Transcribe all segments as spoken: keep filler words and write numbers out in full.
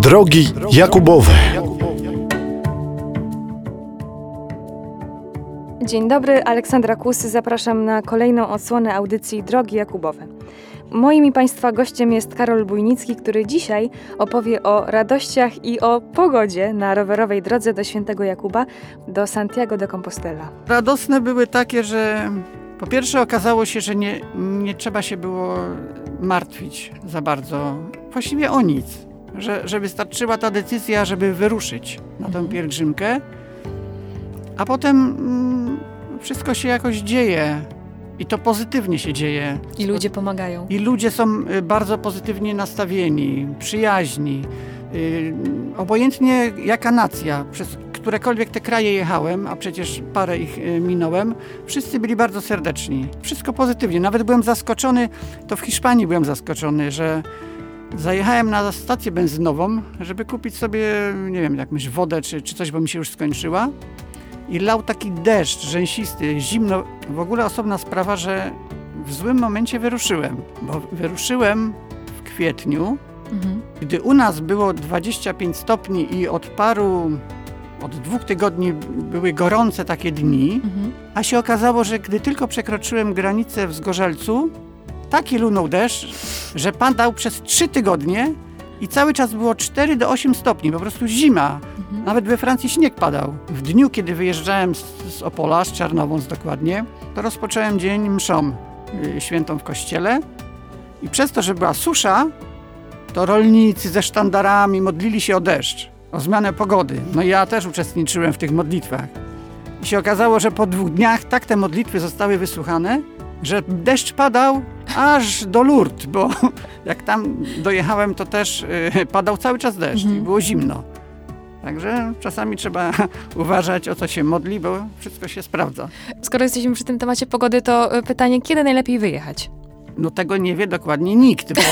Drogi Jakubowe. Dzień dobry, Aleksandra Kłusy. Zapraszam na kolejną odsłonę audycji Drogi Jakubowe. Moim i Państwa gościem jest Karol Bujnicki, który dzisiaj opowie o radościach i o pogodzie na rowerowej drodze do Świętego Jakuba, do Santiago de Compostela. Radosne były takie, że po pierwsze okazało się, że nie, nie trzeba się było martwić za bardzo, właściwie o nic, że, że wystarczyła ta decyzja, żeby wyruszyć na tę pielgrzymkę, a potem mm, wszystko się jakoś dzieje i to pozytywnie się dzieje. I ludzie pomagają. I ludzie są bardzo pozytywnie nastawieni, przyjaźni. Yy, obojętnie jaka nacja, przez którekolwiek te kraje jechałem, a przecież parę ich yy, minąłem, wszyscy byli bardzo serdeczni. Wszystko pozytywnie. Nawet byłem zaskoczony, to w Hiszpanii byłem zaskoczony, że zajechałem na stację benzynową, żeby kupić sobie, nie wiem, jakąś wodę czy, czy coś, bo mi się już skończyła. I lał taki deszcz rzęsisty, zimno. W ogóle osobna sprawa, że w złym momencie wyruszyłem, bo wyruszyłem w kwietniu, mhm. gdy u nas było dwadzieścia pięć stopni i od paru, od dwóch tygodni były gorące takie dni, mhm. a się okazało, że gdy tylko przekroczyłem granicę w Zgorzelcu, taki lunął deszcz, że padał przez trzy tygodnie i cały czas było cztery do ośmiu stopni, po prostu zima. Mhm. Nawet we Francji śnieg padał. W dniu, kiedy wyjeżdżałem z, z Opola, z Czarnowąc dokładnie, to rozpocząłem dzień mszą y, świętą w kościele i przez to, że była susza, to rolnicy ze sztandarami modlili się o deszcz, o zmianę pogody. No i ja też uczestniczyłem w tych modlitwach. I się okazało, że po dwóch dniach tak te modlitwy zostały wysłuchane, że deszcz padał aż do Lourdes, bo jak tam dojechałem, to też y, padał cały czas deszcz mhm. i było zimno. Także czasami trzeba uważać, o co się modli, bo wszystko się sprawdza. Skoro jesteśmy przy tym temacie pogody, to pytanie, kiedy najlepiej wyjechać? No tego nie wie dokładnie nikt, bo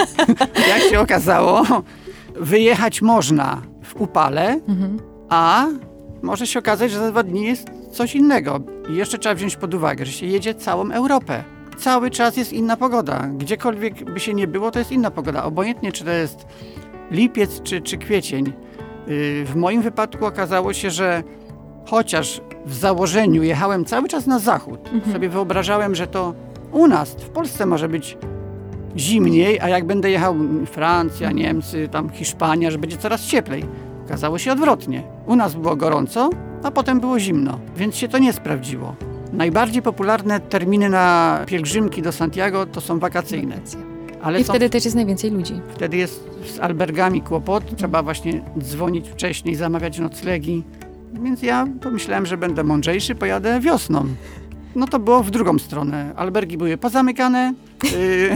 jak się okazało, wyjechać można w upale, mhm. a może się okazać, że za dwa dni jest coś innego. I jeszcze trzeba wziąć pod uwagę, że się jedzie całą Europę. Cały czas jest inna pogoda. Gdziekolwiek by się nie było, to jest inna pogoda. Obojętnie, czy to jest lipiec, czy, czy kwiecień. W moim wypadku okazało się, że chociaż w założeniu jechałem cały czas na zachód, mhm. sobie wyobrażałem, że to u nas, w Polsce może być zimniej, a jak będę jechał Francja, Niemcy, tam Hiszpania, że będzie coraz cieplej. Okazało się odwrotnie. U nas było gorąco, a potem było zimno, więc się to nie sprawdziło. Najbardziej popularne terminy na pielgrzymki do Santiago to są wakacyjne. Ale I są, wtedy też jest najwięcej ludzi. Wtedy jest z albergami kłopot, hmm. trzeba właśnie dzwonić wcześniej, zamawiać noclegi. Więc ja pomyślałem, że będę mądrzejszy, pojadę wiosną. No to było w drugą stronę. Albergi były pozamykane yy,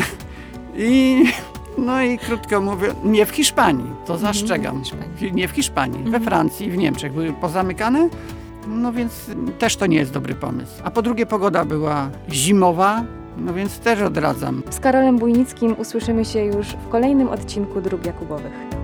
i no i krótko mówiąc, nie w Hiszpanii, to zastrzegam. Hmm. Nie w Hiszpanii, hmm. we Francji, w Niemczech były pozamykane, no więc też to nie jest dobry pomysł. A po drugie pogoda była zimowa, no więc też odradzam. Z Karolem Bujnickim usłyszymy się już w kolejnym odcinku Dróg Jakubowych.